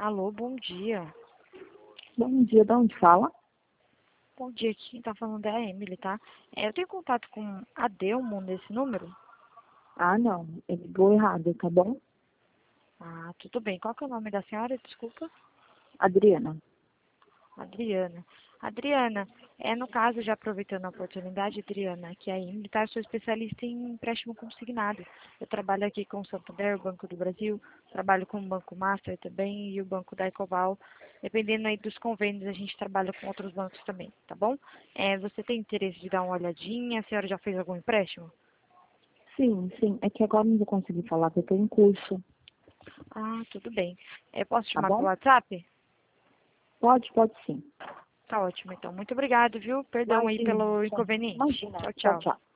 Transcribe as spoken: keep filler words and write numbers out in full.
Alô, bom dia. Bom dia, de onde fala? Bom dia, aqui quem tá falando é a Emily, tá? É, eu tenho contato com a Delmo nesse número? Ah, não, ele ligou errado, tá bom? Ah, tudo bem. Qual que é o nome da senhora? Desculpa. Adriana. Adriana. Adriana, é no caso, já aproveitando a oportunidade, Adriana, que a Emily, tá? Eu sou especialista em empréstimo consignado. Eu trabalho aqui com o Santander, o Banco do Brasil, trabalho com o Banco Master também e o Banco da Ecoval. Dependendo aí dos convênios, a gente trabalha com outros bancos também, tá bom? É, você tem interesse de dar uma olhadinha? A senhora já fez algum empréstimo? Sim, sim, é que agora não vou conseguir falar, porque eu tô em curso, Ah, tudo bem. Eu posso te tá chamar pelo bom? WhatsApp? Pode, pode sim. Tá ótimo, então. Muito obrigado, viu? Perdão aí Imagina, pelo tchau. inconveniente. Imagina, Tchau, tchau, tchau. tchau.